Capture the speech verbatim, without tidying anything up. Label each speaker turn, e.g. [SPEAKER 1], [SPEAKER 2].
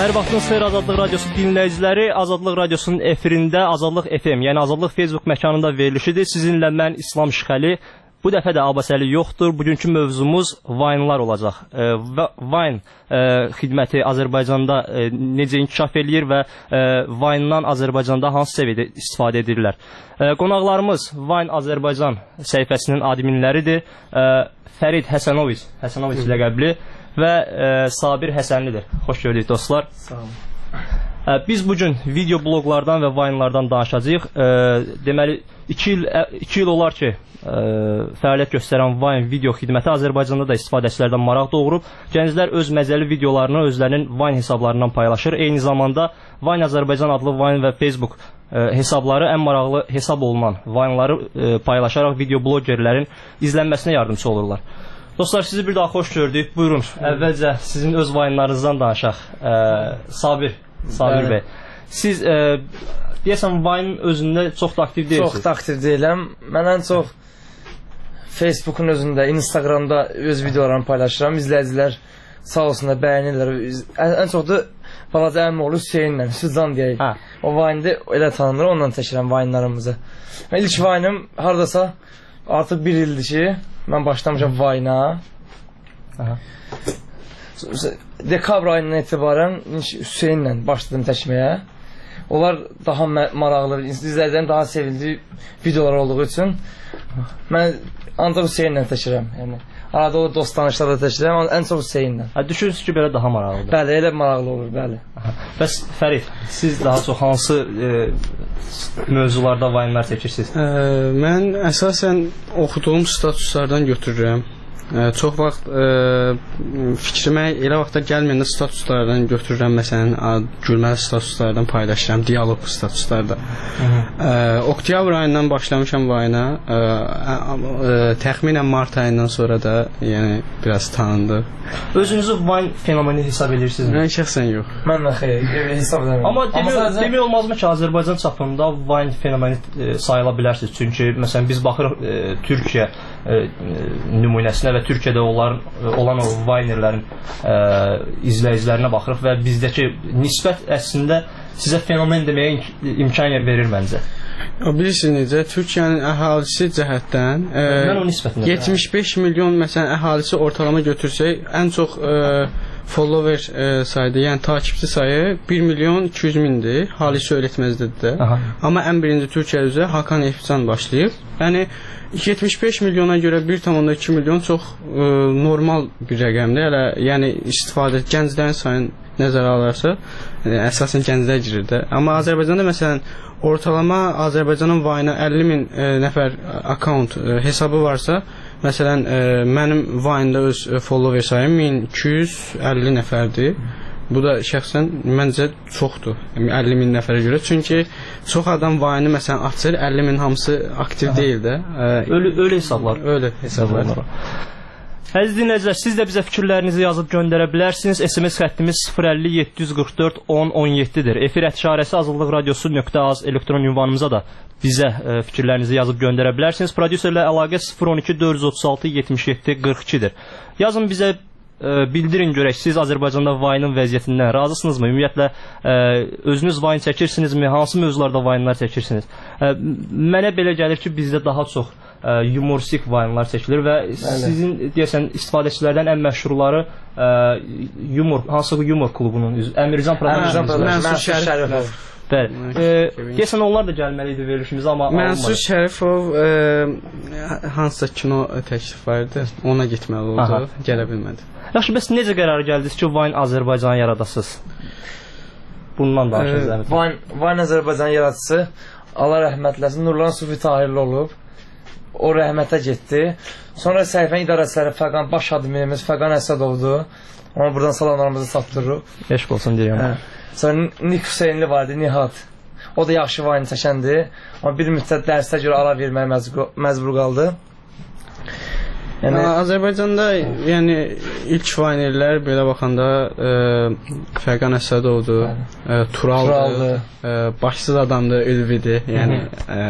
[SPEAKER 1] Hər vaxtınız xeyir Azadlıq Radiosu dinləyiciləri. Azadlıq Radiosunun efirində Azadlıq F M, yəni Azadlıq Facebook məkanında verilişidir. Sizinlə mən İslam Şıxəli. Bu dəfə də Abbasəli yoxdur. Bugünkü mövzumuz Vine-lar olacaq. E, Vine e, xidməti Azərbaycanda e, necə inkişaf eləyir və e, Vine-dan Azərbaycanda hansı səviyyədə istifadə edirlər. E, qonaqlarımız Vine Azərbaycan səhifəsinin adminləridir. E, Fərid Həsənoviç, Həsənoviç ləqəbli və e, Sabir Həsənlidir. Xoş gördük dostlar.
[SPEAKER 2] Sağ olun.
[SPEAKER 1] E, biz bugün video bloglardan və Vine-lardan danışacağıq. E, deməli, iki il, iki il olar ki, e, fəaliyyət göstərən Vine video xidməti Azərbaycanda da istifadəçilərdən maraq doğurub. Gənclər öz məzəli videolarını özlərinin Vine hesablarından paylaşır. Eyni zamanda Vine Azərbaycan adlı Vine və Facebook e, hesabları ən maraqlı hesab olunan Vine-ları e, paylaşaraq video blogerlərin izlənməsinə yardımcı olurlar. Dostlar, sizi bir daha xoş gördük. Buyurun, əvvəlcə sizin öz Vine-larınızdan danışaq. E, Sabir, Sabir bəy. Siz e, deyəsən Vine özündə çox da aktiv deyilsiniz.
[SPEAKER 2] Çox da aktiv deyiləm. Mən ən çox Facebook'un özündə, Instagramda öz videolarımı paylaşıram. İzləyicilər sağ olsunlar, bəyənirlər. Ən, ən çox da balaca əmim oğlu Hüseynlə, Hüsuzdan deyək. Hə. O Vine'də elə tanınır, ondan çəkirəm Vine'larımızı. Mən ilk Vine'ım haradasa artıq bir ildir ki, mən başlamışam Vine'a. Dekabr ayından etibarən Hüseynlə başladım çəkməyə. Onlar daha maraqlı, izləyicilərin daha sevildiyi videolar olduğu üçün mən ancaq Hüseynlə çəkirəm. Yəni, arada o dost tanışlarla çəkirəm, amma ən çox Hüseynlə.
[SPEAKER 1] Düşünürsünüz ki, belə daha maraqlıdır?
[SPEAKER 2] Bəli, elə maraqlı olur, bəli.
[SPEAKER 1] Bəs Fərid, siz daha çox hansı e, mövzularda Vine-lar çəkirsiniz?
[SPEAKER 3] E, mən əsasən oxuduğum statuslardan götürürəm. E, çox vaxt e, fikrimə elə vaxtda gəlməyəndə statuslardan götürürəm. Məsələn, gülməli statuslardan paylaşıram, dialoq statuslarda. E, oktyabr ayından başlamışam Vine-a. E, e, təxminən mart ayından sonra da yəni biraz tanındı.
[SPEAKER 1] Özünüzü Vine fenomeni hesab edirsinizmi?
[SPEAKER 3] Mən şəxsən yox.
[SPEAKER 2] Mən də xeyr, hesab edəməm.
[SPEAKER 1] Amma demək, demək olmazmı ki, Azərbaycan çapında Vine fenomeni e, sayıla bilərsiniz? Çünki məsələn biz baxırıq e, Türkiyə e, nümunəsinə və Türkiyədə onların, olan o Vinerlərin e, izləyicilərinə baxırıq və bizdəki nisbət əslində sizə fenomen deməyə imkan verir məncə.
[SPEAKER 3] Bilirsiniz necə, Türkiyənin əhalisi cəhətdən e, yetmiş beş milyon məsələn əhalisi ortalama götürsək, ən çox e, follower e, saydı, yəni takipçi sayı bir milyon iki yüz mindir, halis öyrətməzdir də. Amma ən birinci Türkiyə üzrə Hakan Efcan başlayıb. Yəni yetmiş beş milyona görə bir tam iki milyon çox e, normal bir rəqəmdir. Hələ yəni istifadə gənclərin sayını nəzərə alarsa, e, əsasən gənclər girir də. Amma Azərbaycanda məsələn ortalama Azərbaycanın Vine-a əlli min e, nəfər account e, hesabı varsa, məsələn e, mənim Vine-da öz e, follower sayım min iki yüz əlli nəfərdir. Bu da şəxsən məncə çoxdur, əlli min nəfərə görə. Çünki çox adam Vine-ı məsələn açır, əlli min hamısı aktiv deyil də. E,
[SPEAKER 1] ölü, ölü hesablar.
[SPEAKER 3] Ölü hesablar.
[SPEAKER 1] Əziz dinləyicilər, siz də bizə fikirlərinizi yazıb göndərə bilərsiniz. S M S xəttimiz sıfır əlli yeddi yüz qırx dörd on on yeddidir. Efir ətişarəsi azadlıq radiosu nöqtə az elektron ünvanımıza da bizə e, fikirlərinizi yazıb göndərə bilərsiniz. Prodüserlə əlaqə sıfır on iki dörd yüz otuz altı yetmiş yeddi qırx ikidir. Yazın bizə, e, bildirin görək, siz Azərbaycanda Vine-ın vəziyyətindən razısınızmı? Ümumiyyətlə, e, özünüz Vine çəkirsinizmi? Hansı mövzularda Vine-lar çəkirsiniz? E, mənə belə gəlir ki, bizdə daha çox humoristik Vine-lar çəkilir və sizin deyəsən istifadəçilərdən ən məşhurları ə, humor, hansı humor klubunun üzvü Əmircan Proqramı,
[SPEAKER 2] Mənsur Şərifov.
[SPEAKER 1] Bəli. E, deyəsən onlar da gəlməli idi verilişimizə, amma
[SPEAKER 3] Mənsur Şərifov e, hansısa kino təklif vardı, ona getməli oldu, aha, gələ bilmədi.
[SPEAKER 1] Yaxşı, bəs necə qərara gəldiniz ki, Vine Azərbaycanı yaradasınız? Bundan danışırız.
[SPEAKER 2] E, Vine, Vine Azərbaycanı yaradıcısı Allah rəhmət eləsin Nurlan Sufi Tahirli olub. O rəhmətə getdi. Sonra səhifənin idarəçiləri Fəqan baş adminimiz Fəqan Əsədovdur. Ona buradan salamlarımızı çatdırırıq.
[SPEAKER 1] Eşq olsun deyirəm. Hə.
[SPEAKER 2] Sonra Nik Hüseynli vardı, Nihat. O da yaxşı Vine çəkəndir. Amma bir müddət dərsə görə ara verməyə məcbur, məcbur qaldı.
[SPEAKER 3] Yəni Azərbaycanda yəni ilk Vinerlər belə baxanda e, Fəqan Əsədovdur, e, Turaldır, Turaldır. E, başsız adamdır, Ülvidir. Yəni e,